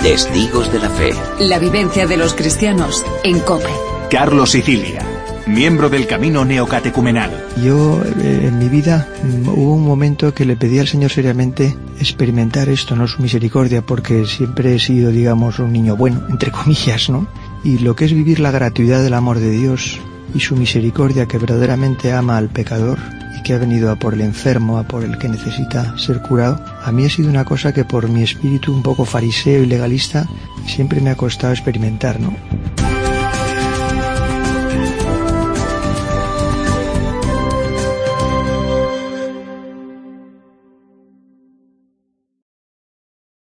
Testigos de la Fe. La vivencia de los cristianos en COPE. Carlos Sicilia, miembro del Camino Neocatecumenal. Yo, en mi vida, hubo un momento que le pedí al Señor seriamente experimentar esto, ¿no? Su misericordia, porque siempre he sido, digamos, un niño bueno, entre comillas, ¿no? Y lo que es vivir la gratuidad del amor de Dios y su misericordia, que verdaderamente ama al pecador y que ha venido a por el enfermo, a por el que necesita ser curado, a mí ha sido una cosa que por mi espíritu un poco fariseo y legalista siempre me ha costado experimentar, ¿no?